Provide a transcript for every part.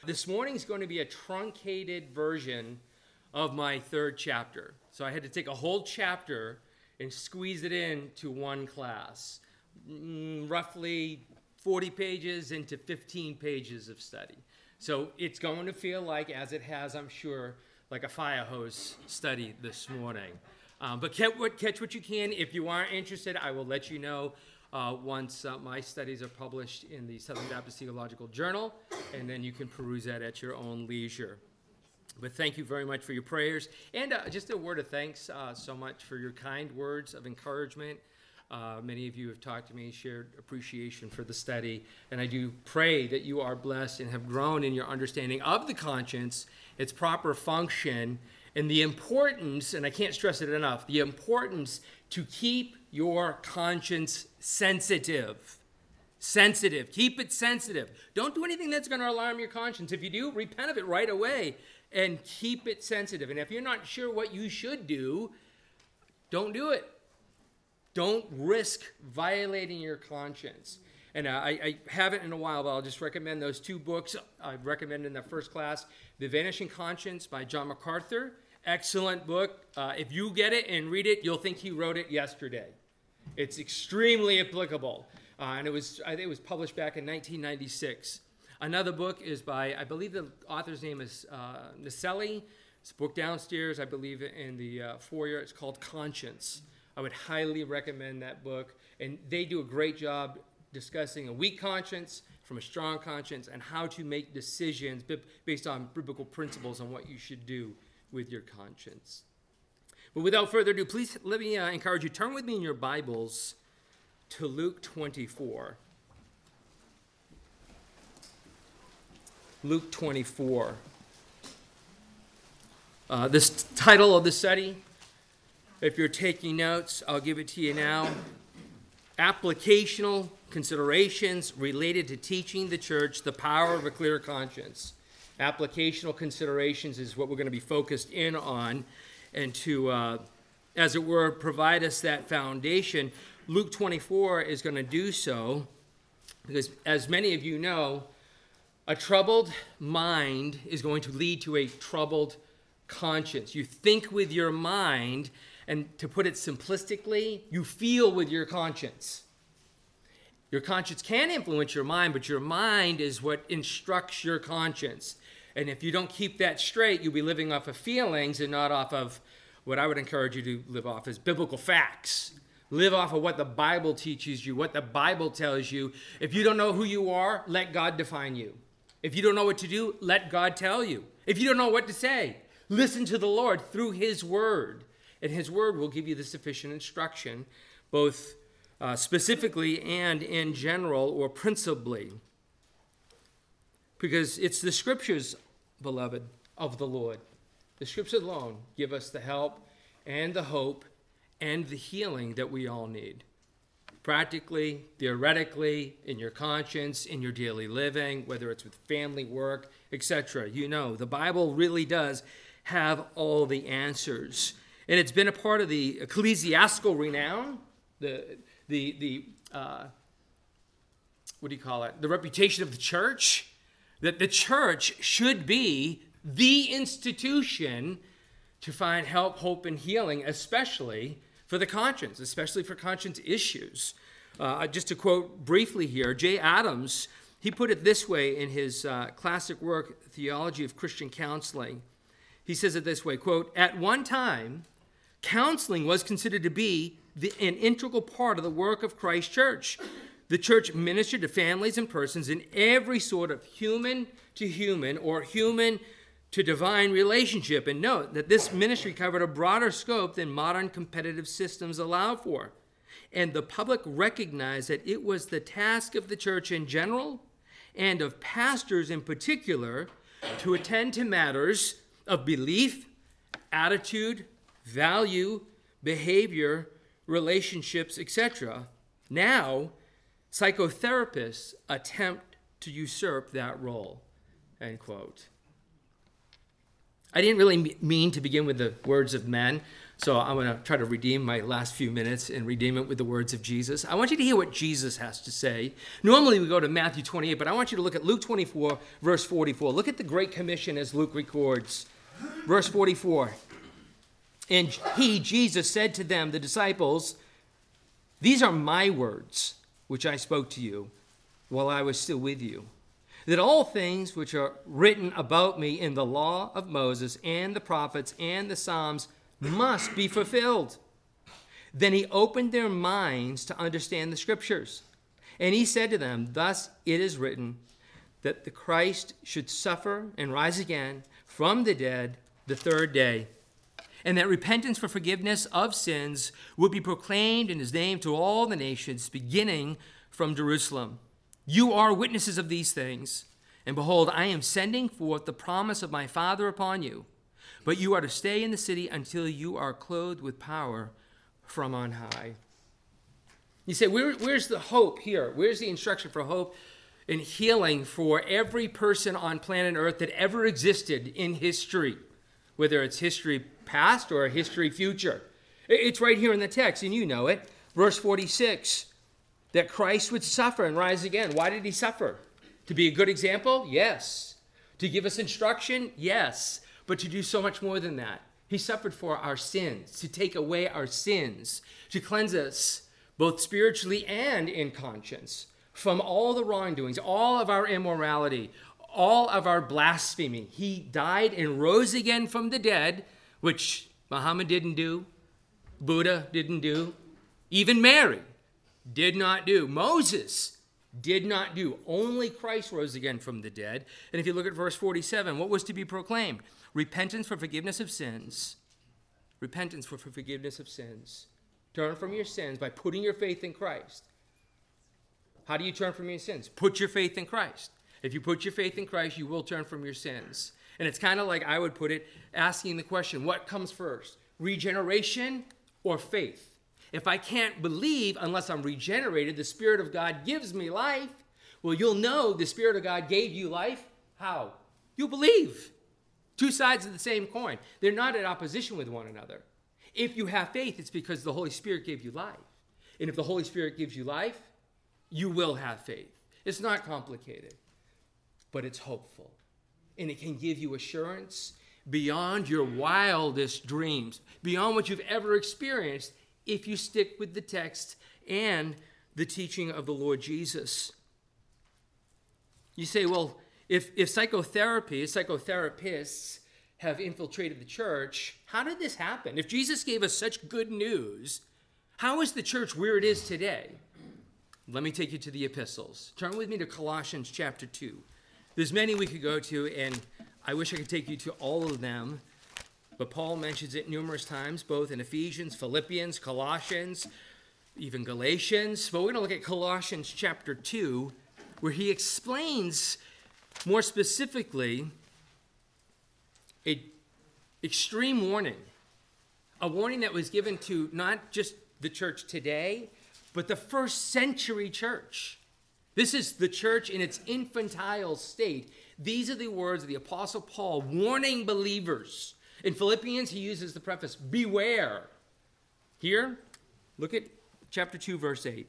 This morning is going to be a truncated version of my third chapter. So I had to take a whole chapter and squeeze it into one class. Roughly 40 pages into 15 pages of study. So it's going to feel like, as it has, I'm sure, like a fire hose study this morning. But catch what you can. If you are interested, I will let you know once my studies are published in the Southern Baptist Theological Journal, and then you can peruse that at your own leisure. But thank you very much for your prayers, and just a word of thanks so much for your kind words of encouragement. Many of you have talked to me, shared appreciation for the study, and I do pray that you are blessed and have grown in your understanding of the conscience, its proper function, and the importance, and I can't stress it enough, the importance to keep your conscience sensitive. Sensitive. Keep it sensitive. Don't do anything that's going to alarm your conscience. If you do, repent of it right away and keep it sensitive. And if you're not sure what you should do, don't do it. Don't risk violating your conscience. And I haven't in a while, but I'll just recommend those two books I've recommended in the first class. The Vanishing Conscience by John MacArthur. Excellent book. If you get it and read it, you'll think he wrote it yesterday. It's extremely applicable. And I think it was published back in 1996. Another book is by, I believe the author's name is Naselli. It's a book downstairs, I believe, in the foyer. It's called Conscience. I would highly recommend that book. And they do a great job discussing a weak conscience from a strong conscience and how to make decisions based on biblical principles on what you should do with your conscience. But without further ado, please let me encourage you, turn with me in your Bibles to Luke 24. Luke 24. This title of the study, if you're taking notes, I'll give it to you now. Applicational considerations related to teaching the church the power of a clear conscience. Applicational considerations is what we're going to be focused in on, and to, as it were, provide us that foundation. Luke 24 is going to do so because, as many of you know, a troubled mind is going to lead to a troubled conscience. You think with your mind, and to put it simplistically, you feel with your conscience. Your conscience can influence your mind, but your mind is what instructs your conscience. And if you don't keep that straight, you'll be living off of feelings and not off of what I would encourage you to live off as biblical facts. Live off of what the Bible teaches you, what the Bible tells you. If you don't know who you are, let God define you. If you don't know what to do, let God tell you. If you don't know what to say, listen to the Lord through His Word. And His Word will give you the sufficient instruction, both specifically and in general or principally. Because it's the Scriptures, beloved, of the Lord. The Scriptures alone give us the help and the hope and the healing that we all need. Practically, theoretically, in your conscience, in your daily living, whether it's with family, work, etc. You know, the Bible really does have all the answers. And it's been a part of the ecclesiastical renown, the reputation of the church, that the church should be the institution to find help, hope, and healing, especially for the conscience, especially for conscience issues. Just to quote briefly here, Jay Adams, he put it this way in his classic work, Theology of Christian Counseling. He says it this way, quote, "At one time, counseling was considered to be an integral part of the work of Christ's church. The church ministered to families and persons in every sort of human to human or human to divine relationship. And note that this ministry covered a broader scope than modern competitive systems allow for. And the public recognized that it was the task of the church in general and of pastors in particular to attend to matters of belief, attitude, value, behavior, relationships, etc. Now, psychotherapists attempt to usurp that role," end quote. I didn't really mean to begin with the words of men, so I'm going to try to redeem my last few minutes and redeem it with the words of Jesus. I want you to hear what Jesus has to say. Normally we go to Matthew 28, but I want you to look at Luke 24, verse 44. Look at the Great Commission as Luke records. Verse 44. And he, Jesus, said to them, the disciples, "These are my words, which I spoke to you while I was still with you, that all things which are written about me in the law of Moses and the prophets and the Psalms must be fulfilled." Then he opened their minds to understand the scriptures. And he said to them, "Thus it is written, that the Christ should suffer and rise again from the dead the third day, and that repentance for forgiveness of sins would be proclaimed in his name to all the nations, beginning from Jerusalem. You are witnesses of these things. And behold, I am sending forth the promise of my Father upon you. But you are to stay in the city until you are clothed with power from on high." You say, where's the hope here? Where's the instruction for hope and healing for every person on planet Earth that ever existed in history? Whether it's history past or history future. It's right here in the text, and you know it. Verse 46, that Christ would suffer and rise again. Why did he suffer? To be a good example? Yes. To give us instruction? Yes. But to do so much more than that. He suffered for our sins, to take away our sins, to cleanse us both spiritually and in conscience from all the wrongdoings, all of our immorality, all of our blasphemy. He died and rose again from the dead, which Muhammad didn't do, Buddha didn't do, even Mary did not do, Moses did not do. Only Christ rose again from the dead. And if you look at verse 47, what was to be proclaimed? Repentance for forgiveness of sins. Repentance for forgiveness of sins. Turn from your sins by putting your faith in Christ. How do you turn from your sins? Put your faith in Christ. If you put your faith in Christ, you will turn from your sins. And it's kind of like I would put it, asking the question, what comes first? Regeneration or faith? If I can't believe unless I'm regenerated, the Spirit of God gives me life. Well, you'll know the Spirit of God gave you life. How? You believe. Two sides of the same coin. They're not in opposition with one another. If you have faith, it's because the Holy Spirit gave you life. And if the Holy Spirit gives you life, you will have faith. It's not complicated, but it's hopeful. And it can give you assurance beyond your wildest dreams, beyond what you've ever experienced, if you stick with the text and the teaching of the Lord Jesus. You say, well, if psychotherapists have infiltrated the church, how did this happen? If Jesus gave us such good news, how is the church where it is today? Let me take you to the epistles. Turn with me to Colossians chapter 2. There's many we could go to, and I wish I could take you to all of them. But Paul mentions it numerous times, both in Ephesians, Philippians, Colossians, even Galatians. But we're going to look at Colossians chapter 2, where he explains more specifically an extreme warning. A warning that was given to not just the church today, but the first century church. This is the church in its infantile state. These are the words of the Apostle Paul warning believers. In Philippians, he uses the preface, beware. Here, look at chapter 2, verse 8.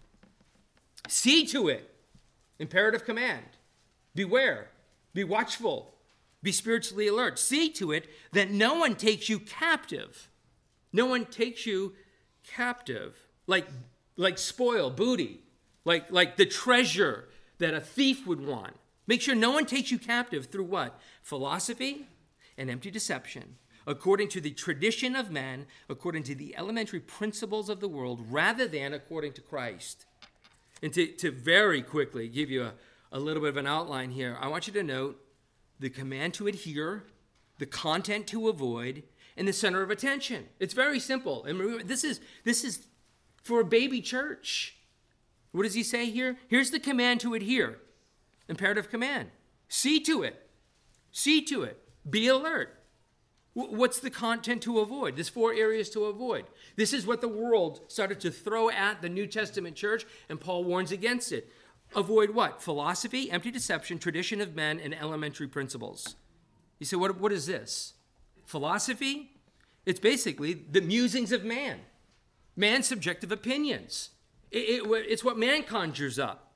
See to it, imperative command. Beware, be watchful, be spiritually alert. See to it that no one takes you captive. No one takes you captive, like spoil, booty, like the treasure that a thief would want. Make sure no one takes you captive through what? Philosophy and empty deception, according to the tradition of men, according to the elementary principles of the world, rather than according to Christ. And to very quickly give you a little bit of an outline here, I want you to note the command to adhere, the content to avoid, and the center of attention. It's very simple. And remember, this is for a baby church. What does he say here? Here's the command to adhere. Imperative command. See to it. See to it. Be alert. What's the content to avoid? There's 4 areas to avoid. This is what the world started to throw at the New Testament church, and Paul warns against it. Avoid what? Philosophy, empty deception, tradition of men, and elementary principles. You say, what is this? philosophy, it's basically the musings of man, man's subjective opinions. It's what man conjures up.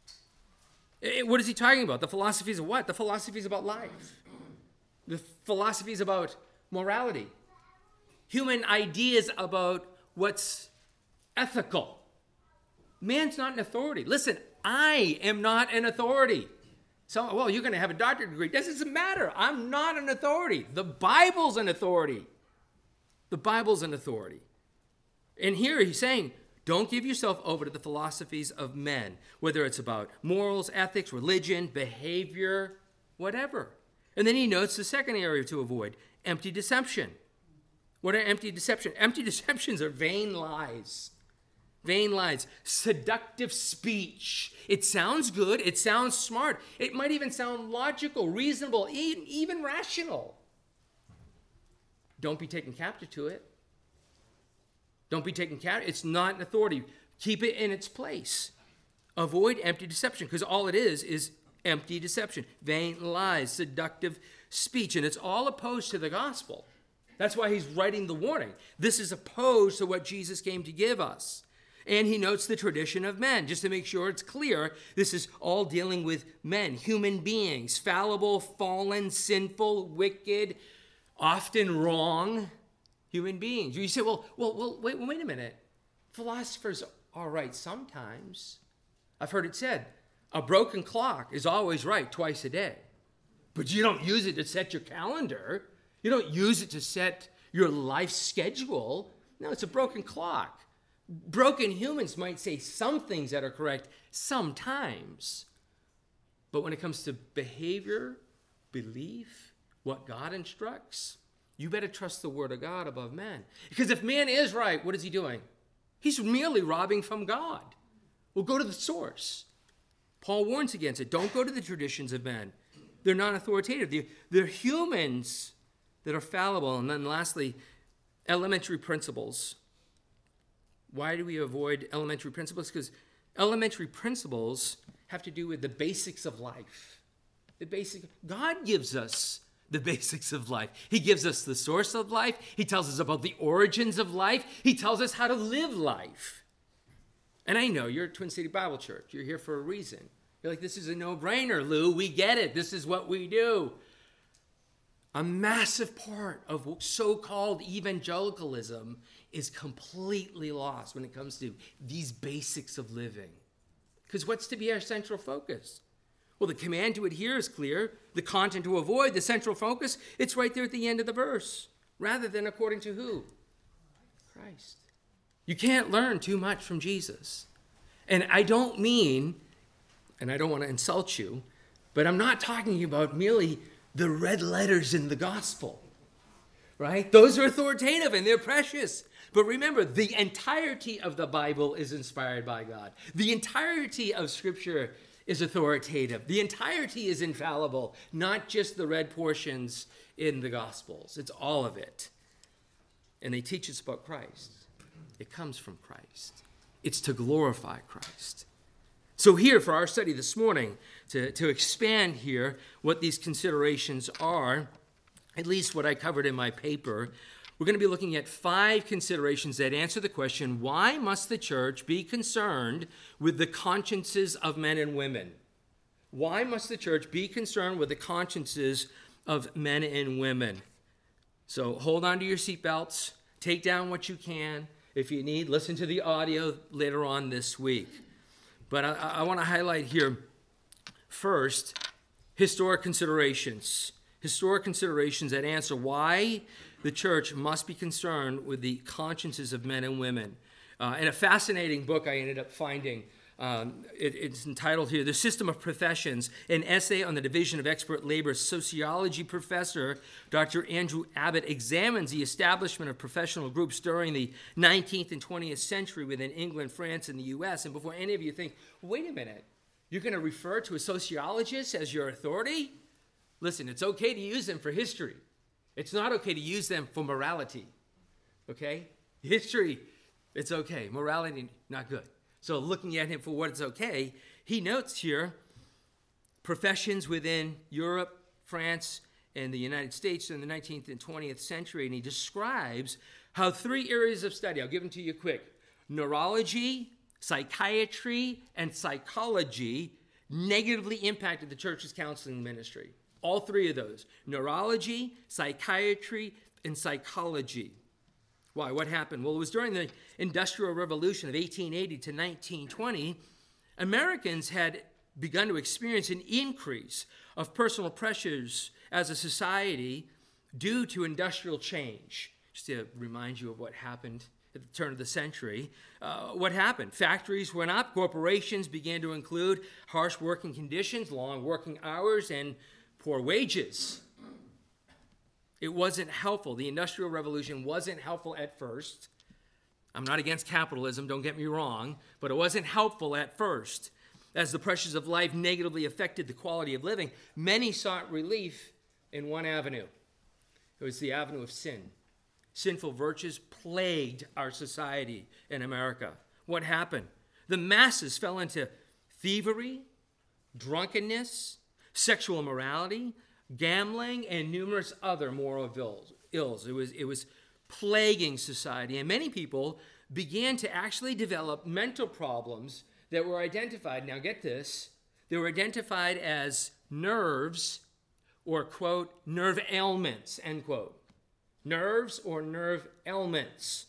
What is he talking about? The philosophies of what? The philosophies about life. The philosophies about morality. Human ideas about what's ethical. Man's not an authority. Listen, I am not an authority. So, well, you're going to have a doctorate degree. That doesn't matter. I'm not an authority. The Bible's an authority. The Bible's an authority. And here he's saying, don't give yourself over to the philosophies of men, whether it's about morals, ethics, religion, behavior, whatever. And then he notes the second area to avoid, empty deception. What are empty deception? Empty deceptions are vain lies. Vain lies, seductive speech. It sounds good. It sounds smart. It might even sound logical, reasonable, even rational. Don't be taken captive to it. Don't be taken captive. It's not an authority. Keep it in its place. Avoid empty deception, because all it is empty deception. Vain lies, seductive speech. And it's all opposed to the gospel. That's why he's writing the warning. This is opposed to what Jesus came to give us. And he notes the tradition of men, just to make sure it's clear. This is all dealing with men, human beings, fallible, fallen, sinful, wicked, often wrong human beings. You say, well, wait a minute. Philosophers are right sometimes. I've heard it said, a broken clock is always right twice a day. But you don't use it to set your calendar. You don't use it to set your life schedule. No, it's a broken clock. Broken humans might say some things that are correct sometimes. But when it comes to behavior, belief, what God instructs, you better trust the word of God above man. Because if man is right, what is he doing? He's merely robbing from God. Well, go to the source. Paul warns against it. Don't go to the traditions of men. They're not authoritative. They're humans that are fallible. And then lastly, elementary principles. Why do we avoid elementary principles? Because elementary principles have to do with the basics of life. God gives us the basics of life. He gives us the source of life. He tells us about the origins of life. He tells us how to live life. And I know you're at Twin City Bible Church. You're here for a reason. You're like, this is a no-brainer, Lou. We get it. This is what we do. A massive part of so-called evangelicalism is completely lost when it comes to these basics of living. Because what's to be our central focus? Well, the command to adhere is clear. The content to avoid, the central focus, it's right there at the end of the verse. Rather than according to who? Christ. You can't learn too much from Jesus. And I don't mean, and I don't want to insult you, but I'm not talking about merely the red letters in the gospel, right? Those are authoritative and they're precious. But remember, the entirety of the Bible is inspired by God. The entirety of Scripture is authoritative. The entirety is infallible, not just the red portions in the Gospels. It's all of it. And they teach us about Christ. It comes from Christ. It's to glorify Christ. So here, for our study this morning, to expand here what these considerations are, at least what I covered in my paper, we're going to be looking at 5 considerations that answer the question, why must the church be concerned with the consciences of men and women? Why must the church be concerned with the consciences of men and women? So hold on to your seatbelts. Take down what you can. If you need, listen to the audio later on this week. But I want to highlight here, first, historic considerations. Historic considerations that answer why the church must be concerned with the consciences of men and women. In a fascinating book I ended up finding, it's entitled here, The System of Professions, an essay on the division of expert labor. Sociology professor Dr. Andrew Abbott examines the establishment of professional groups during the 19th and 20th century within England, France, and the U.S. And before any of you think, wait a minute, you're going to refer to a sociologist as your authority? Listen, it's okay to use them for history. It's not okay to use them for morality, okay? History, it's okay. Morality, not good. So looking at him for what it's okay, he notes here professions within Europe, France, in the United States in the 19th and 20th century, and he describes how 3 areas of study, I'll give them to you quick, neurology, psychiatry, and psychology negatively impacted the church's counseling ministry. All 3 of those, neurology, psychiatry, and psychology. Why? What happened? Well, it was during the Industrial Revolution of 1880 to 1920, Americans had begun to experience an increase of personal pressures as a society due to industrial change. Just to remind you of what happened at the turn of the century. What happened? Factories went up, corporations began to include harsh working conditions, long working hours, and poor wages. It wasn't helpful. The Industrial Revolution wasn't helpful at first. I'm not against capitalism, don't get me wrong, but it wasn't helpful at first. As the pressures of life negatively affected the quality of living, many sought relief in one avenue. It was the avenue of sin. Sinful virtues plagued our society in America. What happened? The masses fell into thievery, drunkenness, sexual immorality, gambling, and numerous other moral ills. It was plaguing society, and many people began to actually develop mental problems that were identified, now get this, they were identified as nerves or, quote, nerve ailments, end quote. Nerves or nerve ailments.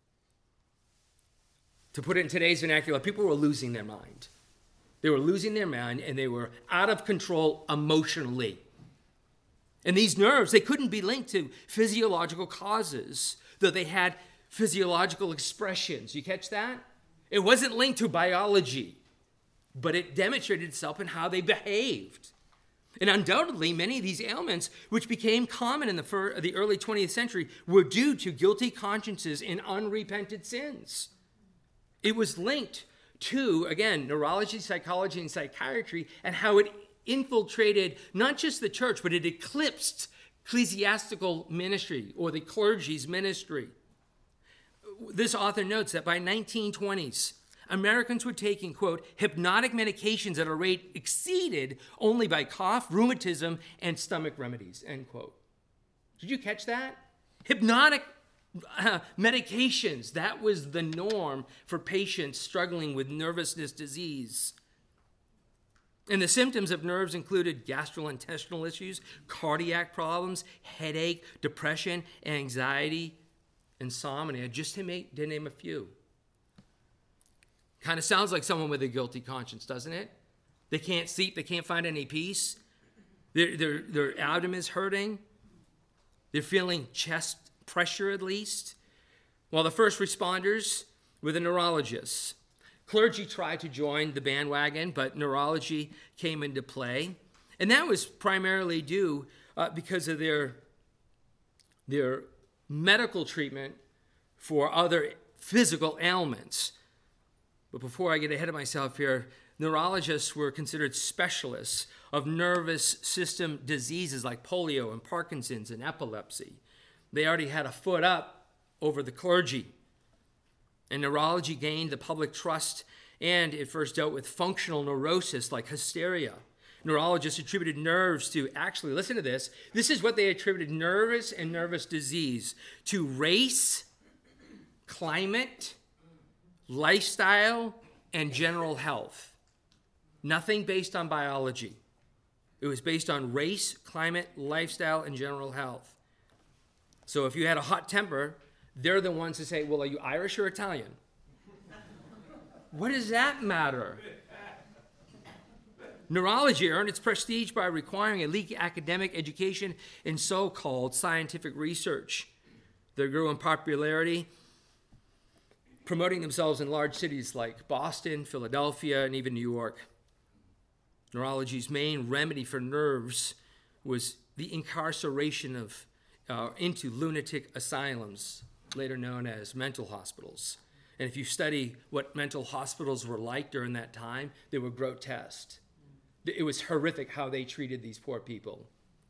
To put it in today's vernacular, people were losing their mind. They were losing their mind, and they were out of control emotionally. And these nerves, they couldn't be linked to physiological causes, though they had physiological expressions. You catch that? It wasn't linked to biology, but it demonstrated itself in how they behaved. And undoubtedly, many of these ailments, which became common in the early 20th century, were due to guilty consciences and unrepented sins. It was linked to, again, neurology, psychology, and psychiatry, and how it infiltrated not just the church, but it eclipsed ecclesiastical ministry or the clergy's ministry. This author notes that by 1920s, Americans were taking, quote, hypnotic medications at a rate exceeded only by cough, rheumatism, and stomach remedies, end quote. Did you catch that? Hypnotic medications, that was the norm for patients struggling with nervousness disease. And the symptoms of nerves included gastrointestinal issues, cardiac problems, headache, depression, anxiety, insomnia, just to name a few. Kind of sounds like someone with a guilty conscience, doesn't it? They can't sleep, they can't find any peace. Their abdomen's hurting. They're feeling chest pressure at least. While the first responders were the neurologists. Clergy tried to join the bandwagon, but neurology came into play. And that was primarily due because of their medical treatment for other physical ailments. But before I get ahead of myself here, neurologists were considered specialists of nervous system diseases like polio and Parkinson's and epilepsy. They already had a foot up over the clergy. And neurology gained the public trust, and it first dealt with functional neurosis like hysteria. Neurologists attributed nerves to, actually, listen to this. This is what they attributed nervous and nervous disease to: race, climate, lifestyle, and general health. Nothing based on biology. It was based on race, climate, lifestyle, and general health. So if you had a hot temper, they're the ones to say, well, are you Irish or Italian? What does that matter? Neurology earned its prestige by requiring elite academic education in so-called scientific research. They grew in popularity, promoting themselves in large cities like Boston, Philadelphia, and even New York. Neurology's main remedy for nerves was the incarceration into lunatic asylums, later known as mental hospitals. And if you study what mental hospitals were like during that time, they were grotesque. It was horrific how they treated these poor people.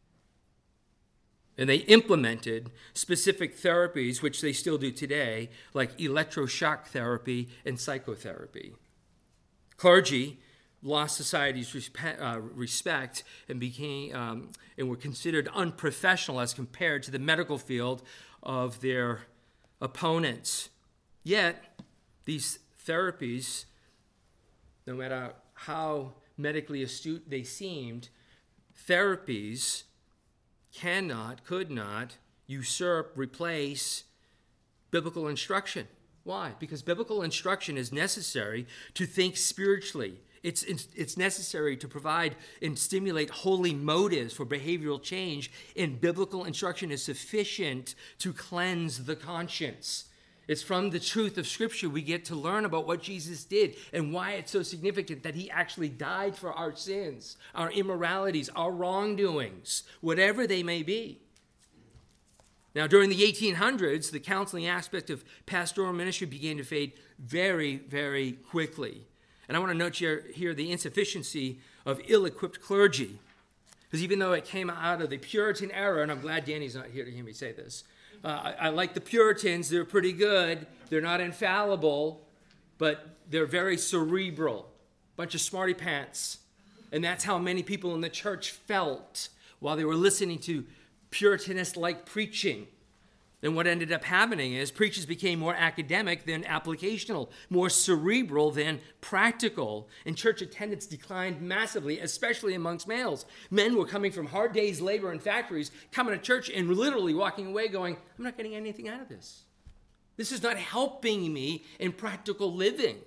And they implemented specific therapies, which they still do today, like electroshock therapy and psychotherapy. Clergy lost society's respect and became and were considered unprofessional as compared to the medical field of their opponents. Yet, these therapies, no matter how medically astute they seemed, therapies could not usurp, replace biblical instruction. Why? Because biblical instruction is necessary to think spiritually. It's necessary to provide and stimulate holy motives for behavioral change, and biblical instruction is sufficient to cleanse the conscience. It's from the truth of Scripture we get to learn about what Jesus did and why it's so significant that he actually died for our sins, our immoralities, our wrongdoings, whatever they may be. Now, during the 1800s, the counseling aspect of pastoral ministry began to fade very, very quickly. And I want to note here the insufficiency of ill-equipped clergy. Because even though it came out of the Puritan era, and I'm glad Danny's not here to hear me say this, I like the Puritans. They're pretty good. They're not infallible, but they're very cerebral. Bunch of smarty pants. And that's how many people in the church felt while they were listening to Puritanist-like preaching. And what ended up happening is preachers became more academic than applicational, more cerebral than practical, and church attendance declined massively, especially amongst males. Men were coming from hard days' labor in factories, coming to church and literally walking away going, I'm not getting anything out of this. This is not helping me in practical living.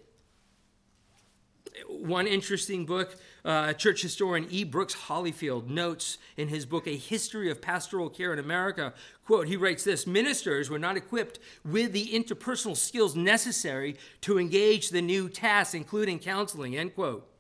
One interesting book, church historian E. Brooks Hollyfield notes in his book, A History of Pastoral Care in America, quote, he writes this, ministers were not equipped with the interpersonal skills necessary to engage the new tasks, including counseling, end quote.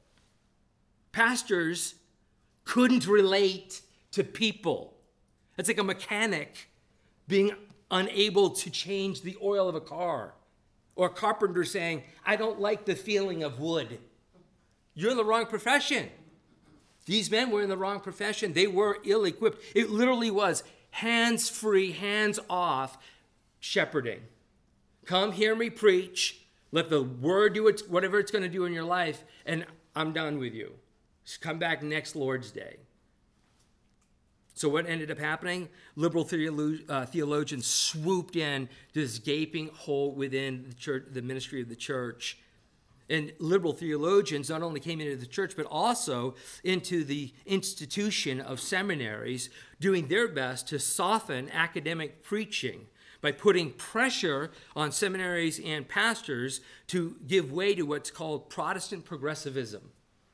Pastors couldn't relate to people. It's like a mechanic being unable to change the oil of a car, or a carpenter saying, I don't like the feeling of wood. You're in the wrong profession. These men were in the wrong profession. They were ill-equipped. It literally was hands-free, hands-off shepherding. Come hear me preach. Let the word do whatever it's going to do in your life, and I'm done with you. Just come back next Lord's Day. So what ended up happening? Liberal theologians swooped in to this gaping hole within the church, the ministry of the church. And liberal theologians not only came into the church, but also into the institution of seminaries, doing their best to soften academic preaching by putting pressure on seminaries and pastors to give way to what's called Protestant progressivism.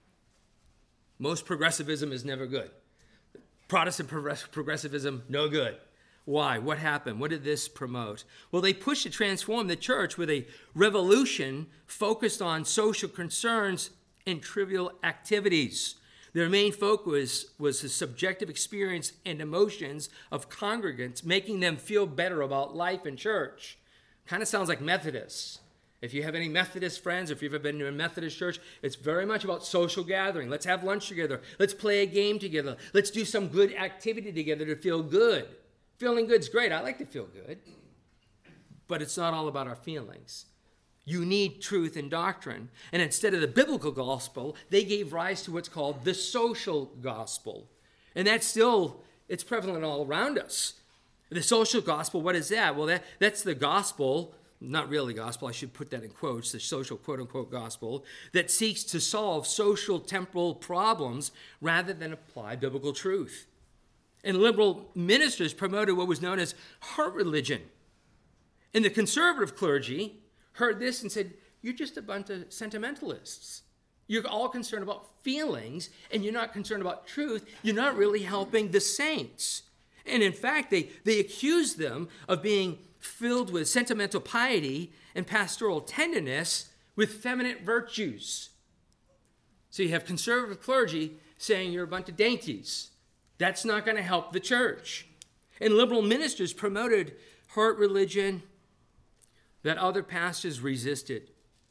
Most progressivism is never good. Protestant progressivism, no good. Why? What happened? What did this promote? Well, they pushed to transform the church with a revolution focused on social concerns and trivial activities. Their main focus was the subjective experience and emotions of congregants, making them feel better about life in church. Kind of sounds like Methodists. If you have any Methodist friends, if you've ever been to a Methodist church, it's very much about social gathering. Let's have lunch together. Let's play a game together. Let's do some good activity together to feel good. Feeling good's great. I like to feel good. But it's not all about our feelings. You need truth and doctrine. And instead of the biblical gospel, they gave rise to what's called the social gospel. And that's still, it's prevalent all around us. The social gospel, what is that? Well, that's the gospel, not really gospel, I should put that in quotes, the social quote-unquote gospel, that seeks to solve social temporal problems rather than apply biblical truth. And liberal ministers promoted what was known as heart religion. And the conservative clergy heard this and said, you're just a bunch of sentimentalists. You're all concerned about feelings, and you're not concerned about truth. You're not really helping the saints. And in fact, they accused them of being filled with sentimental piety and pastoral tenderness with feminine virtues. So you have conservative clergy saying you're a bunch of dainties. That's not going to help the church. And liberal ministers promoted heart religion that other pastors resisted.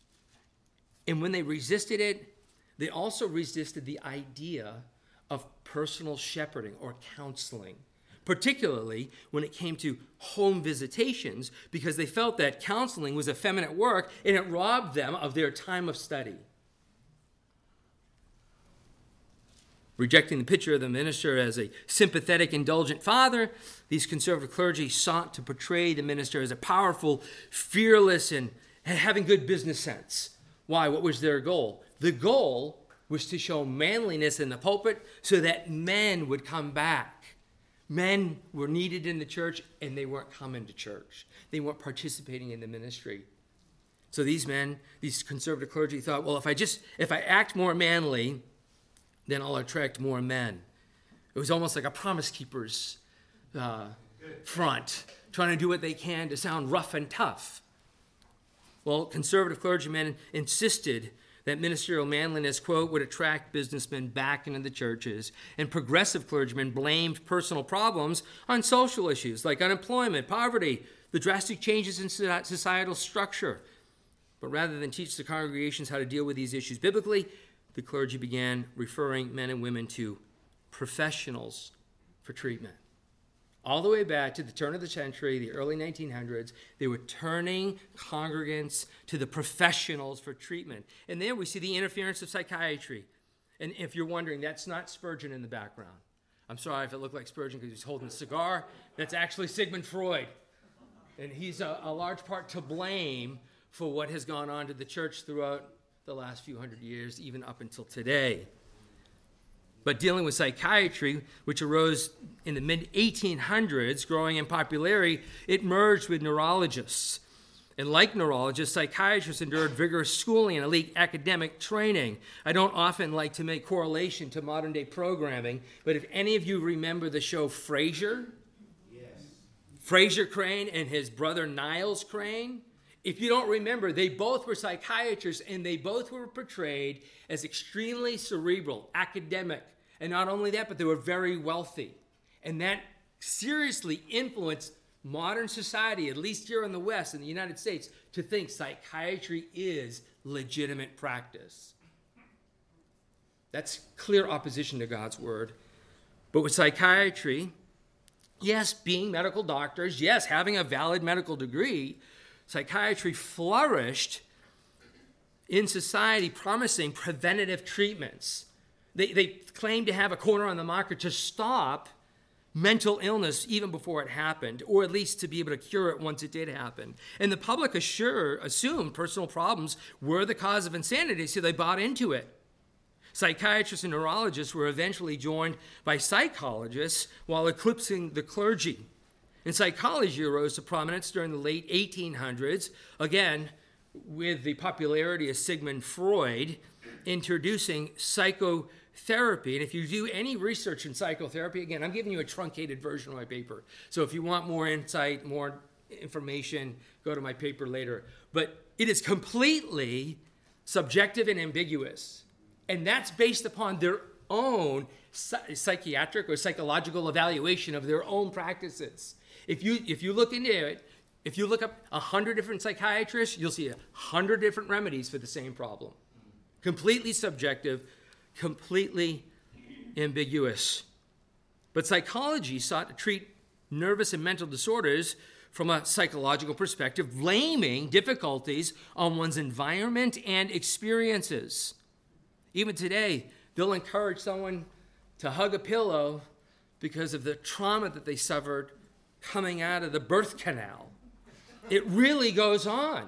And when they resisted it, they also resisted the idea of personal shepherding or counseling, particularly when it came to home visitations, because they felt that counseling was effeminate work and it robbed them of their time of study. Rejecting the picture of the minister as a sympathetic, indulgent father, these conservative clergy sought to portray the minister as a powerful, fearless, and having good business sense. Why? What was their goal? The goal was to show manliness in the pulpit so that men would come back. Men were needed in the church, and they weren't coming to church. They weren't participating in the ministry. So these men, these conservative clergy thought, well, if I act more manly, then I'll attract more men. It was almost like a Promise Keepers front, trying to do what they can to sound rough and tough. Well, conservative clergymen insisted that ministerial manliness, quote, would attract businessmen back into the churches, and progressive clergymen blamed personal problems on social issues like unemployment, poverty, the drastic changes in societal structure. But rather than teach the congregations how to deal with these issues biblically, the clergy began referring men and women to professionals for treatment. All the way back to the turn of the century, the early 1900s, they were turning congregants to the professionals for treatment. And there we see the interference of psychiatry. And if you're wondering, that's not Spurgeon in the background. I'm sorry if it looked like Spurgeon because he's holding a cigar. That's actually Sigmund Freud. And he's a large part to blame for what has gone on to the church throughout the last few hundred years, even up until today. But dealing with psychiatry, which arose in the mid-1800s, growing in popularity, it merged with neurologists. And like neurologists, psychiatrists endured vigorous schooling and elite academic training. I don't often like to make correlation to modern-day programming, but if any of you remember the show Frasier, Frasier Crane and his brother Niles Crane, if you don't remember, they both were psychiatrists, and they both were portrayed as extremely cerebral, academic. And not only that, but they were very wealthy. And that seriously influenced modern society, at least here in the West, in the United States, to think psychiatry is legitimate practice. That's clear opposition to God's word. But with psychiatry, yes, being medical doctors, yes, having a valid medical degree, psychiatry flourished in society, promising preventative treatments. They claimed to have a corner on the market to stop mental illness even before it happened, or at least to be able to cure it once it did happen. And the public assumed personal problems were the cause of insanity, so they bought into it. Psychiatrists and neurologists were eventually joined by psychologists while eclipsing the clergy. And psychology arose to prominence during the late 1800s, again, with the popularity of Sigmund Freud, introducing psychotherapy. And if you do any research in psychotherapy, again, I'm giving you a truncated version of my paper. So if you want more insight, more information, go to my paper later. But it is completely subjective and ambiguous. And that's based upon their own psychiatric or psychological evaluation of their own practices. If you look into it, if you look up 100 different psychiatrists, you'll see 100 different remedies for the same problem. Completely subjective, completely ambiguous. But psychology sought to treat nervous and mental disorders from a psychological perspective, blaming difficulties on one's environment and experiences. Even today, they'll encourage someone to hug a pillow because of the trauma that they suffered coming out of the birth canal. It really goes on.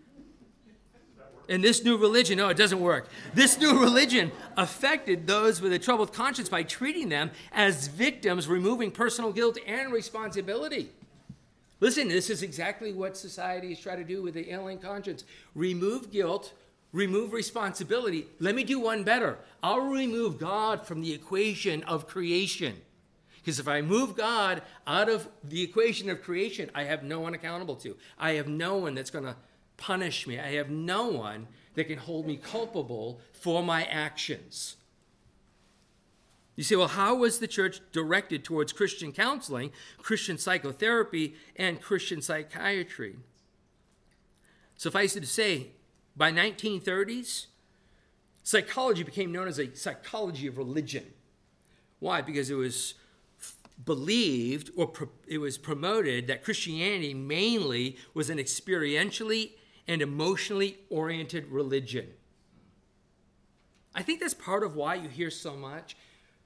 And this new religion, no, it doesn't work. This new religion affected those with a troubled conscience by treating them as victims, removing personal guilt and responsibility. Listen, this is exactly what society is trying to do with the ailing conscience. Remove guilt, remove responsibility. Let me do one better. I'll remove God from the equation of creation. Because if I move God out of the equation of creation, I have no one accountable to. I have no one that's going to punish me. I have no one that can hold me culpable for my actions. You say, well, how was the church directed towards Christian counseling, Christian psychotherapy, and Christian psychiatry? Suffice it to say, by 1930s, psychology became known as a psychology of religion. Why? Because it was believed, or it was promoted, that Christianity mainly was an experientially and emotionally oriented religion. I think that's part of why you hear so much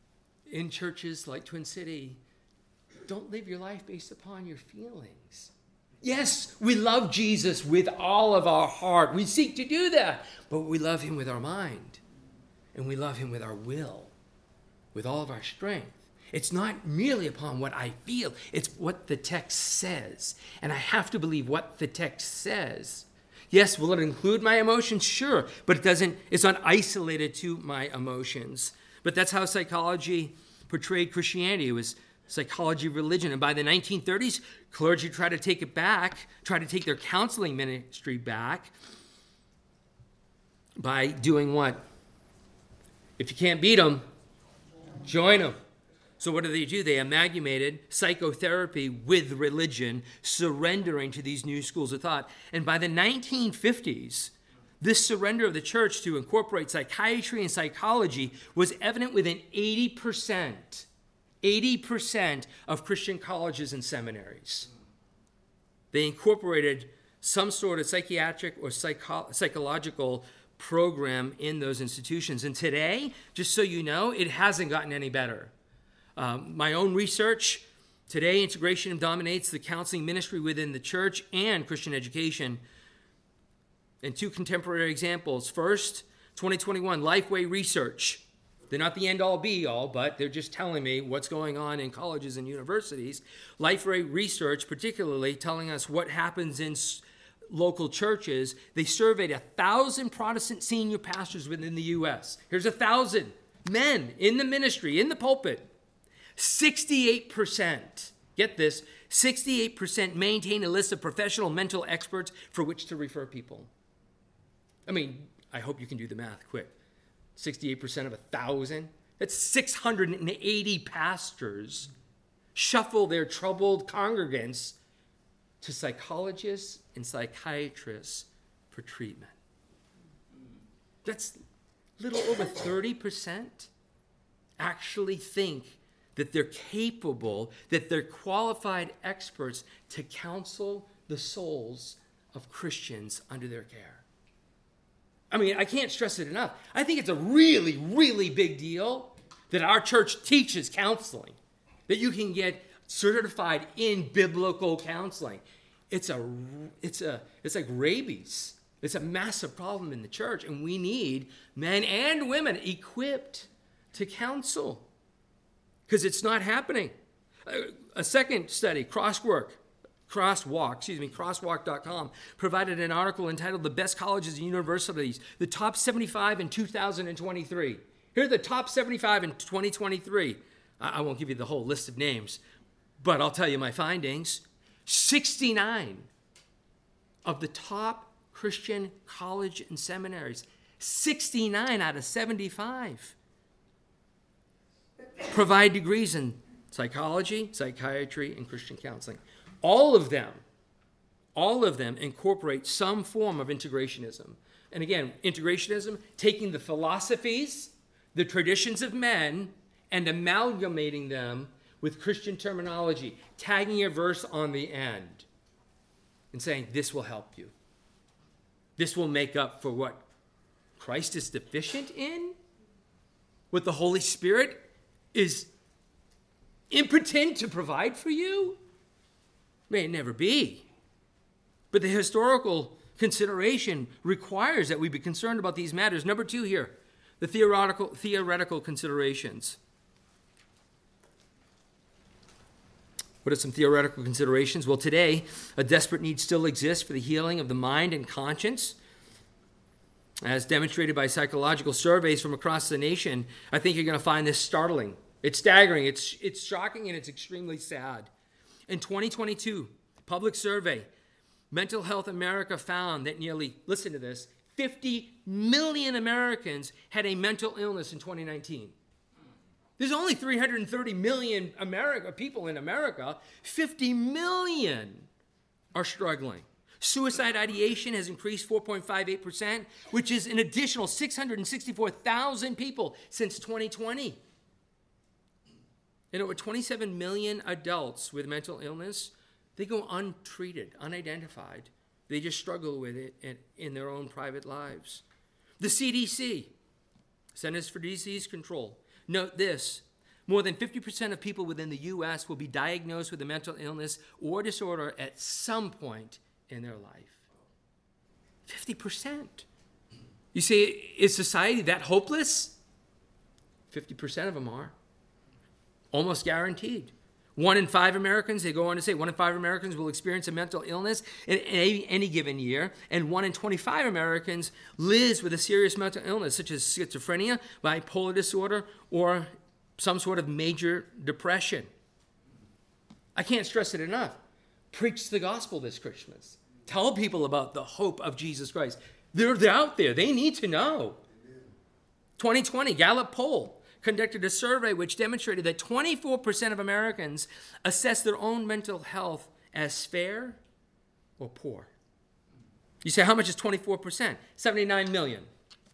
in churches like Twin City, don't live your life based upon your feelings. Yes, we love Jesus with all of our heart. We seek to do that. But we love him with our mind. And we love him with our will, with all of our strength. It's not merely upon what I feel. It's what the text says. And I have to believe what the text says. Yes, will it include my emotions? Sure. But it's not isolated to my emotions. But that's how psychology portrayed Christianity. It was psychology of religion. And by the 1930s, clergy tried to take it back, tried to take their counseling ministry back by doing what? If you can't beat them, join them. So what do? They amalgamated psychotherapy with religion, surrendering to these new schools of thought. And by the 1950s, this surrender of the church to incorporate psychiatry and psychology was evident within 80% of Christian colleges and seminaries. They incorporated some sort of psychiatric or psychological program in those institutions. And today, just so you know, it hasn't gotten any better. My own research, today integration dominates the counseling ministry within the church and Christian education. And two contemporary examples. First, 2021, Lifeway Research. They're not the end-all be-all, but they're just telling me what's going on in colleges and universities. Lifeway Research, particularly telling us what happens in local churches. They surveyed 1,000 Protestant senior pastors within the U.S. Here's 1,000 men in the ministry, in the pulpit. 68%, get this, 68% maintain a list of professional mental experts for which to refer people. I mean, I hope you can do the math quick. 68% of 1,000, that's 680 pastors shuffle their troubled congregants to psychologists and psychiatrists for treatment. That's a little over 30% actually think that they're capable, that they're qualified experts to counsel the souls of Christians under their care. I mean, I can't stress it enough. I think it's a really, really big deal that our church teaches counseling, that you can get certified in biblical counseling. It's like rabies. It's a massive problem in the church, and we need men and women equipped to counsel because it's not happening. A second study, Crosswalk.com, provided an article entitled The Best Colleges and Universities, the top 75 in 2023. Here are the top 75 in 2023. I won't give you the whole list of names, but I'll tell you my findings. 69 of the top Christian college and seminaries, 69 out of 75, provide degrees in psychology, psychiatry, and Christian counseling. All of them incorporate some form of integrationism. And again, integrationism, taking the philosophies, the traditions of men, and amalgamating them with Christian terminology, tagging a verse on the end and saying, this will help you. This will make up for what Christ is deficient in, what the Holy Spirit is impotent to provide for you. May it never be. But the historical consideration requires that we be concerned about these matters. Number two here, the theoretical considerations. What are some theoretical considerations? Well, today, a desperate need still exists for the healing of the mind and conscience. As demonstrated by psychological surveys from across the nation, I think you're going to find this startling. It's staggering, it's shocking, and it's extremely sad. In 2022, public survey, Mental Health America found that nearly, listen to this, 50 million Americans had a mental illness in 2019. There's only 330 million people in America. 50 million are struggling. Suicide ideation has increased 4.58%, which is an additional 664,000 people since 2020. And over 27 million adults with mental illness, they go untreated, unidentified. They just struggle with it in their own private lives. The CDC, Centers for Disease Control, note this: More than 50% of people within the U.S. will be diagnosed with a mental illness or disorder at some point in their life. 50%. You say, is society that hopeless? 50% of them are. Almost guaranteed. 1 in 5 Americans, they go on to say, 1 in 5 Americans will experience a mental illness in any given year, and 1 in 25 Americans lives with a serious mental illness, such as schizophrenia, bipolar disorder, or some sort of major depression. I can't stress it enough. Preach the gospel this Christmas. Tell people about the hope of Jesus Christ. They're out there. They need to know. 2020 Gallup poll conducted a survey which demonstrated that 24% of Americans assess their own mental health as fair or poor. You say, how much is 24%? 79 million.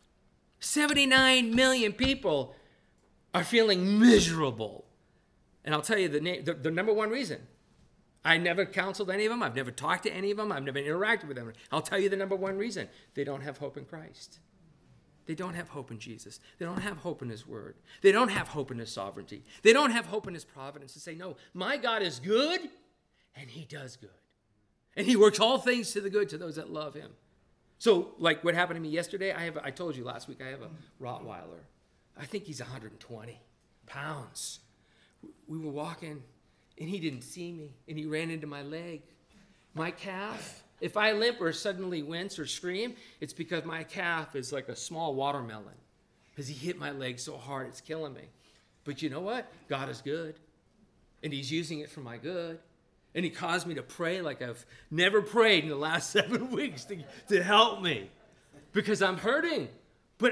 79 million people are feeling miserable. And I'll tell you the number one reason. I never counseled any of them. I've never talked to any of them. I've never interacted with them. I'll tell you the number one reason. They don't have hope in Christ. They don't have hope in Jesus. They don't have hope in his word. They don't have hope in his sovereignty. They don't have hope in his providence to say, no, my God is good, and he does good. And he works all things to the good to those that love him. So, like what happened to me yesterday, I told you last week, I have a Rottweiler. I think he's 120 pounds. We were walking, and he didn't see me, and he ran into my leg. My calf, if I limp or suddenly wince or scream, it's because my calf is like a small watermelon, because he hit my leg so hard it's killing me. But you know what? God is good, and he's using it for my good. And he caused me to pray like I've never prayed in the last 7 weeks to help me, because I'm hurting. But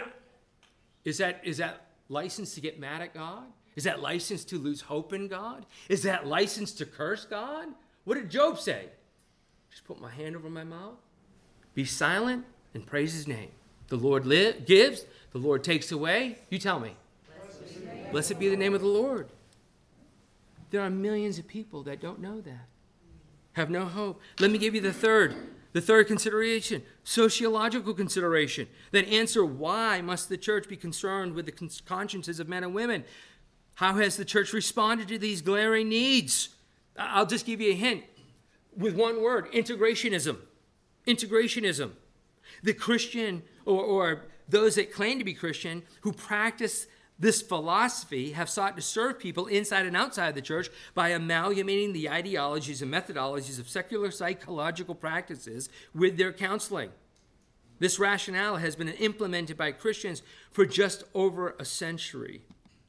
is that license to get mad at God? Is that license to lose hope in God? Is that license to curse God? What did Job say? Just put my hand over my mouth, be silent, and praise his name. The Lord gives, the Lord takes away. You tell me. Blessed be the name of the Lord. There are millions of people that don't know that, have no hope. Let me give you the third consideration, sociological consideration, that answer why must the church be concerned with the consciences of men and women? How has the church responded to these glaring needs? I'll just give you a hint with one word: integrationism. Integrationism. The Christian or those that claim to be Christian who practice this philosophy have sought to serve people inside and outside the church by amalgamating the ideologies and methodologies of secular psychological practices with their counseling. This rationale has been implemented by Christians for just over a century.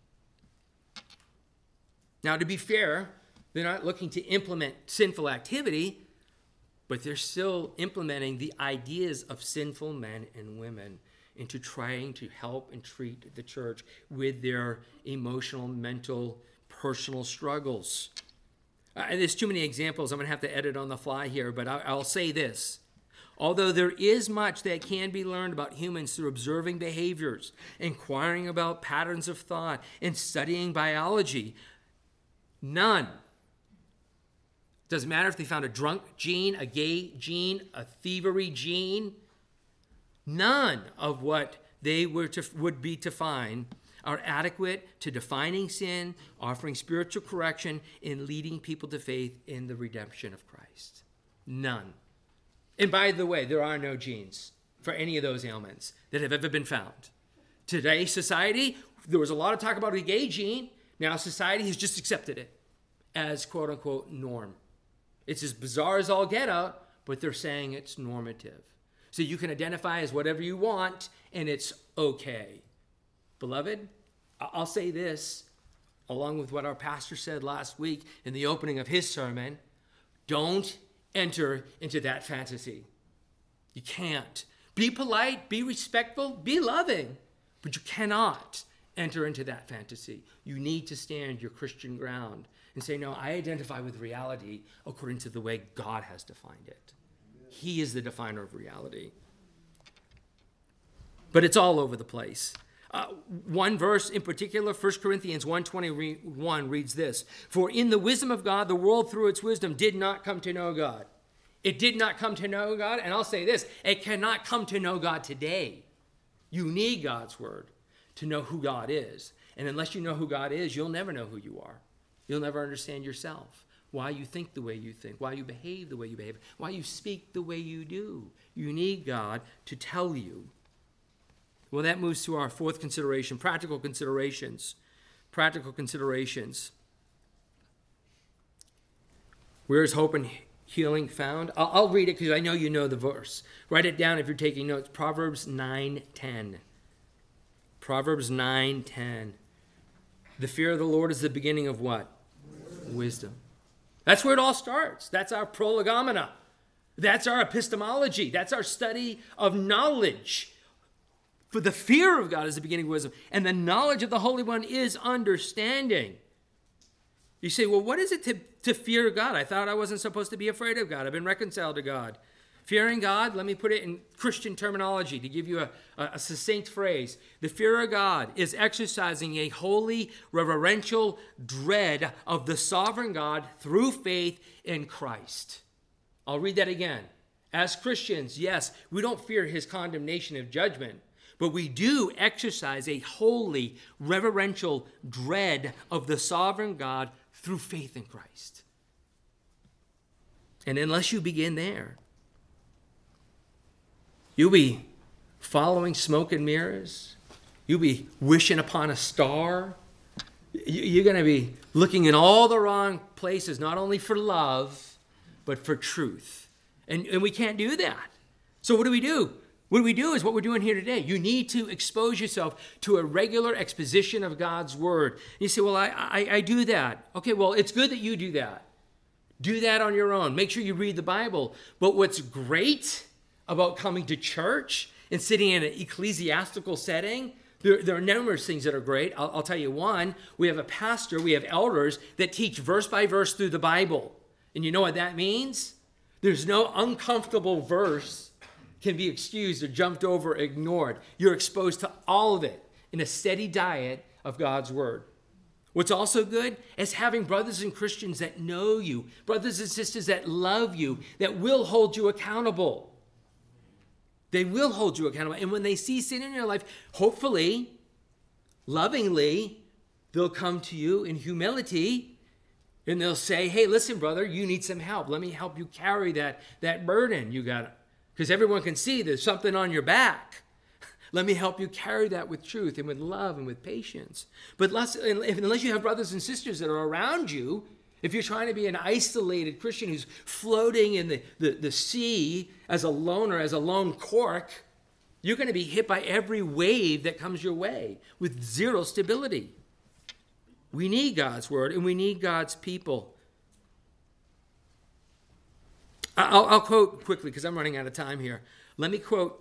Now, to be fair, they're not looking to implement sinful activity, but they're still implementing the ideas of sinful men and women into trying to help and treat the church with their emotional, mental, personal struggles. There's too many examples. I'm going to have to edit on the fly here, but I'll say this. Although there is much that can be learned about humans through observing behaviors, inquiring about patterns of thought, and studying biology, none. Doesn't matter if they found a drunk gene, a gay gene, a thievery gene. None of what they would be to find are adequate to defining sin, offering spiritual correction, and leading people to faith in the redemption of Christ. None. And by the way, there are no genes for any of those ailments that have ever been found. Today's society, there was a lot of talk about a gay gene. Now society has just accepted it as quote-unquote norm. It's as bizarre as all get out, but they're saying it's normative. So you can identify as whatever you want, and it's okay. Beloved, I'll say this, along with what our pastor said last week in the opening of his sermon: don't enter into that fantasy. You can't. Be polite, be respectful, be loving, but you cannot enter into that fantasy. You need to stand your Christian ground and say, no, I identify with reality according to the way God has defined it. He is the definer of reality. But it's all over the place. One verse in particular, 1 Corinthians 1:21 reads this: "For in the wisdom of God, the world through its wisdom did not come to know God." It did not come to know God, and I'll say this, it cannot come to know God today. You need God's word to know who God is. And unless you know who God is, you'll never know who you are. You'll never understand yourself, why you think the way you think, why you behave the way you behave, why you speak the way you do. You need God to tell you. Well, that moves to our fourth consideration, practical considerations. Practical considerations. Where is hope and healing found? I'll read it because I know you know the verse. Write it down if you're taking notes. Proverbs 9:10. Proverbs 9:10. The fear of the Lord is the beginning of what? Wisdom. That's where it all starts. That's our prolegomena. That's our epistemology. That's our study of knowledge. For the fear of God is the beginning of wisdom, and the knowledge of the Holy One is understanding. You say, well, what is it to fear God? I thought I wasn't supposed to be afraid of God. I've been reconciled to God. Fearing God, let me put it in Christian terminology to give you a succinct phrase. The fear of God is exercising a holy, reverential dread of the sovereign God through faith in Christ. I'll read that again. As Christians, yes, we don't fear his condemnation of judgment, but we do exercise a holy, reverential dread of the sovereign God through faith in Christ. And unless you begin there, you'll be following smoke and mirrors. You'll be wishing upon a star. You're going to be looking in all the wrong places, not only for love, but for truth. And we can't do that. So what do we do? What we do is what we're doing here today. You need to expose yourself to a regular exposition of God's word. You say, well, I do that. Okay, well, it's good that you do that. Do that on your own. Make sure you read the Bible. But what's great about coming to church and sitting in an ecclesiastical setting, there are numerous things that are great. I'll tell you one. We have a pastor, we have elders that teach verse by verse through the Bible. And you know what that means? There's no uncomfortable verse can be excused or jumped over, ignored. You're exposed to all of it in a steady diet of God's word. What's also good is having brothers and Christians that know you, brothers and sisters that love you, that will hold you accountable. They will hold you accountable. And when they see sin in your life, hopefully, lovingly, they'll come to you in humility and they'll say, hey, listen, brother, you need some help. Let me help you carry that burden you got. Because everyone can see there's something on your back. Let me help you carry that with truth and with love and with patience. But unless you have brothers and sisters that are around you, if you're trying to be an isolated Christian who's floating in the sea as a loner, as a lone cork, you're going to be hit by every wave that comes your way with zero stability. We need God's word and we need God's people. I'll quote quickly because I'm running out of time here. Let me quote,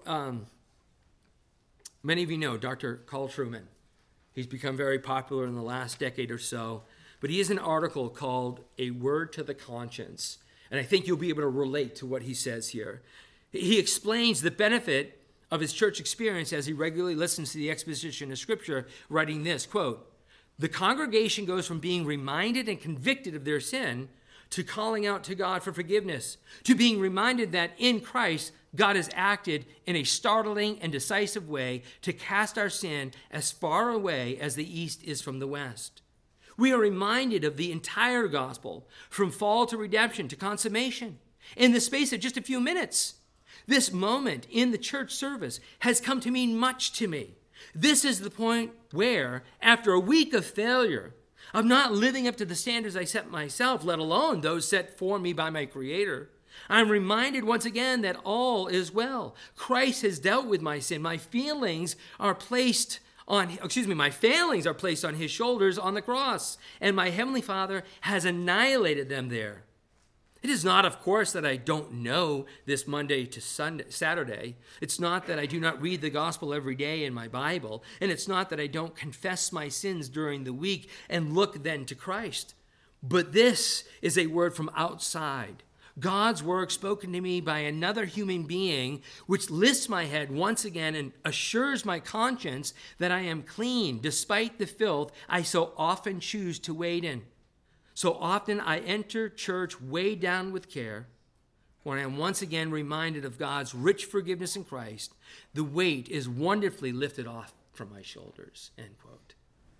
many of you know Dr. Carl Trueman. He's become very popular in the last decade or so. But he has an article called A Word to the Conscience. And I think you'll be able to relate to what he says here. He explains the benefit of his church experience as he regularly listens to the exposition of Scripture, writing this, quote, the congregation goes from being reminded and convicted of their sin to calling out to God for forgiveness, to being reminded that in Christ, God has acted in a startling and decisive way to cast our sin as far away as the east is from the west. We are reminded of the entire gospel, from fall to redemption to consummation, in the space of just a few minutes. This moment in the church service has come to mean much to me. This is the point where, after a week of failure, of not living up to the standards I set myself, let alone those set for me by my Creator, I'm reminded once again that all is well. Christ has dealt with my sin. My failings are placed on his shoulders on the cross, and my Heavenly Father has annihilated them there. It is not, of course, that I don't know this Monday to Saturday. It's not that I do not read the gospel every day in my Bible, and it's not that I don't confess my sins during the week and look then to Christ. But this is a word from outside. God's word spoken to me by another human being, which lifts my head once again and assures my conscience that I am clean, despite the filth I so often choose to wade in. So often I enter church weighed down with care. When I am once again reminded of God's rich forgiveness in Christ, the weight is wonderfully lifted off from my shoulders, end quote.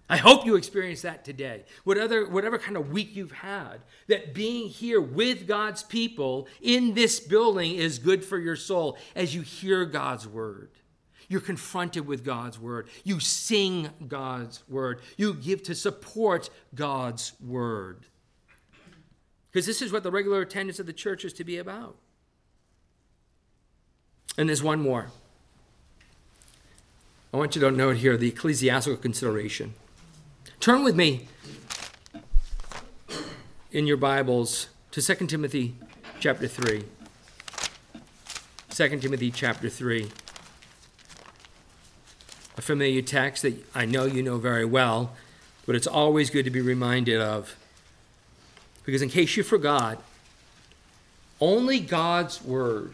I hope you experience that today. Whatever kind of week you've had, that being here with God's people in this building is good for your soul as you hear God's word. You're confronted with God's word. You sing God's word. You give to support God's word. Because this is what the regular attendance of the church is to be about. And there's one more. I want you to note here the ecclesiastical consideration. Turn with me in your Bibles to 2 Timothy chapter 3. 2 Timothy chapter 3. A familiar text that I know you know very well, but it's always good to be reminded of. Because in case you forgot, only God's word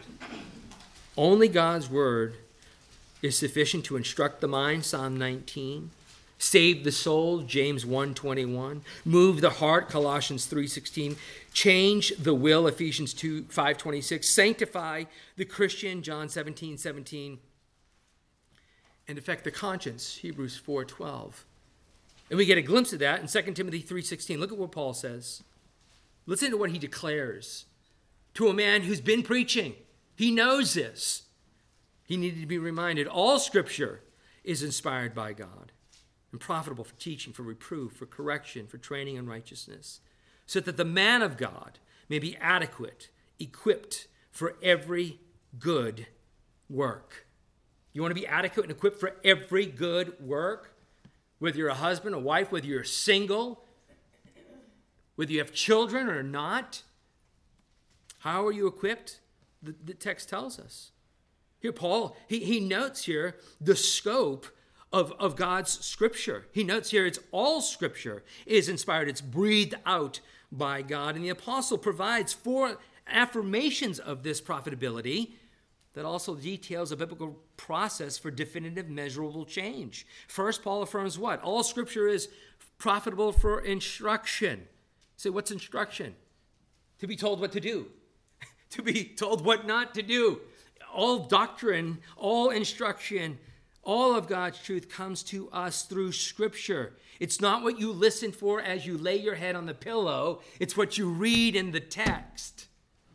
is sufficient to instruct the mind, Psalm 19. Save the soul, James 1:21. Move the heart, Colossians 3:16. Change the will, Ephesians 5:26. Sanctify the Christian, John 17:17. And affect the conscience, Hebrews 4:12. And we get a glimpse of that in 2 Timothy 3:16. Look at what Paul says. Listen to what he declares to a man who's been preaching. He knows this. He needed to be reminded all Scripture is inspired by God and profitable for teaching, for reproof, for correction, for training in righteousness, so that the man of God may be adequate, equipped for every good work. You want to be adequate and equipped for every good work? Whether you're a husband, a wife, whether you're single, whether you have children or not. How are you equipped? The text tells us. Here, Paul, he notes here the scope of God's Scripture. He notes here it's all Scripture is inspired. It's breathed out by God. And the apostle provides 4 affirmations of this profitability that also details a biblical process for definitive, measurable change. First, Paul affirms what? All Scripture is profitable for instruction. Say, what's instruction? To be told what to do. To be told what not to do. All doctrine, all instruction, all of God's truth comes to us through Scripture. It's not what you listen for as you lay your head on the pillow. It's what you read in the text.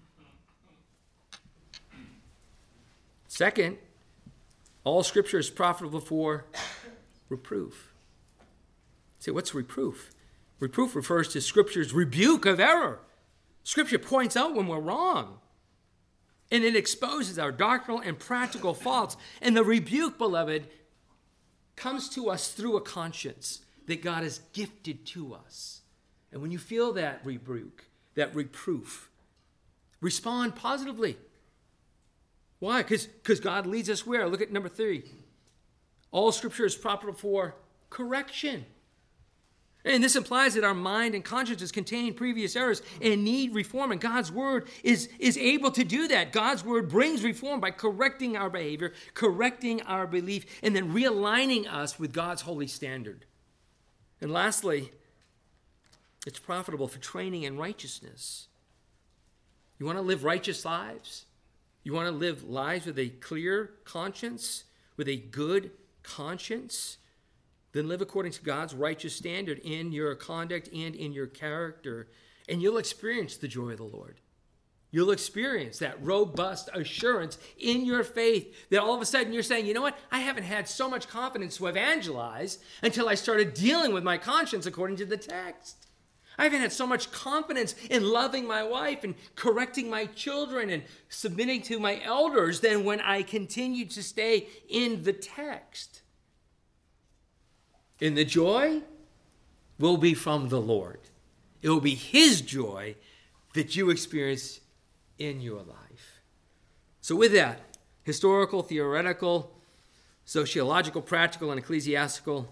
Second, all Scripture is profitable for reproof. Say, what's reproof? Reproof refers to Scripture's rebuke of error. Scripture points out when we're wrong. And it exposes our doctrinal and practical faults. And the rebuke, beloved, comes to us through a conscience that God has gifted to us. And when you feel that rebuke, that reproof, respond positively. Why? Because God leads us where? Look at number 3. All Scripture is profitable for correction. And this implies that our mind and consciences contain previous errors and need reform. And God's word is able to do that. God's word brings reform by correcting our behavior, correcting our belief, and then realigning us with God's holy standard. And lastly, it's profitable for training in righteousness. You want to live righteous lives? You want to live lives with a clear conscience, with a good conscience? Then live according to God's righteous standard in your conduct and in your character, and you'll experience the joy of the Lord. You'll experience that robust assurance in your faith that all of a sudden you're saying, you know what? I haven't had so much confidence to evangelize until I started dealing with my conscience according to the text. I haven't had so much confidence in loving my wife and correcting my children and submitting to my elders than when I continued to stay in the text. And the joy will be from the Lord. It will be His joy that you experience in your life. So with that, historical, theoretical, sociological, practical, and ecclesiastical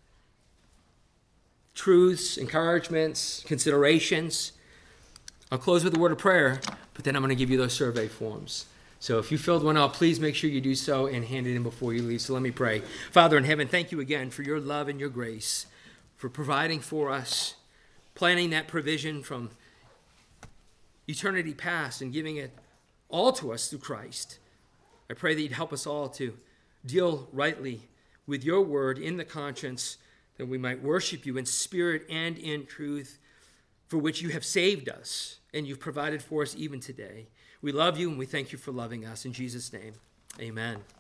truths, encouragements, considerations, I'll close with a word of prayer, but then I'm going to give you those survey forms. So if you filled one out, please make sure you do so and hand it in before you leave. So let me pray. Father in heaven, thank you again for your love and your grace, for providing for us, planning that provision from eternity past and giving it all to us through Christ. I pray that you'd help us all to deal rightly with your word in the conscience, that we might worship you in spirit and in truth, for which you have saved us and you've provided for us even today. We love you and we thank you for loving us. In Jesus' name, amen.